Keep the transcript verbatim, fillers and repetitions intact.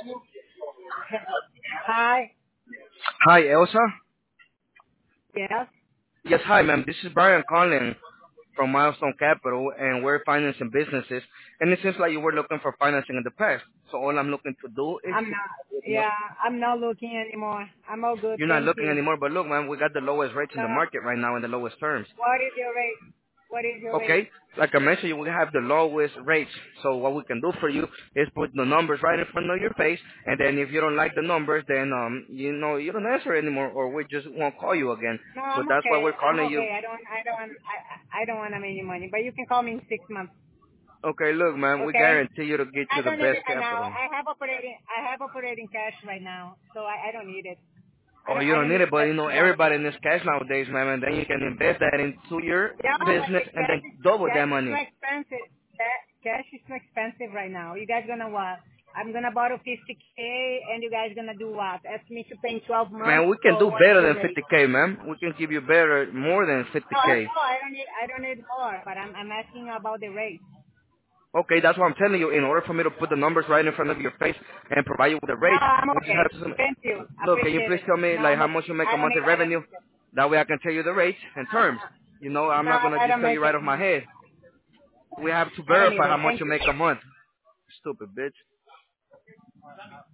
Hi. Hi, Elsa. Yes. Yes, hi, ma'am. This is Brian calling from Milestone Capital, and we're financing businesses. And it seems like you were looking for financing in the past. So all I'm looking to do is I'm to, not. you know, Yeah, I'm not looking anymore. I'm all good. you're not Thank looking you. anymore. But look, man, we got the lowest rates in No. the market right now and the lowest terms. What is your rate? What is your rate? Okay, like I mentioned, we have the lowest rates. So what we can do for you is put the numbers right in front of your face, and then if you don't like the numbers, then um, you know, you don't answer anymore, or we just won't call you again. No, So I'm that's why okay. we're I'm calling you. okay. I don't. I don't. want- I. I I don't want to make any money. But you can call me in six months. Okay, look, man, we Okay. guarantee you to get I you the don't need best it right now. capital. I have operating. I have operating cash right now, so I, I don't need it. I Oh, don't. you I don't don't need need it, to but get you know, more. everybody needs cash nowadays, man, and then you can invest that into your Yeah, but business the and cash then is double that cash is too money. expensive. Ca- Cash is too expensive right now. You guys gonna what? I'm gonna borrow fifty k, and you guys gonna do what? Ask me to pay in twelve months, Man, we can or do what is better your than rate? fifty k, man. We can give you better, more than No, no, fifty k. no, I don't need. I don't need more. But I'm I'm asking you about the rate. Okay, that's what I'm telling you. In order for me to put the numbers right in front of your face and provide you with the No, rate, I'm we just okay. have to. Thank you. Look, can you Appreciate please it. tell me No, like I'm how okay. much you make I a don't monthly need. I don't revenue? need it. That way I can tell you the rates and terms. You know, I'm No, not gonna I just don't tell you make right it. off my head. We have to I don't need verify how it. much Thank you you. make a month. Stupid bitch.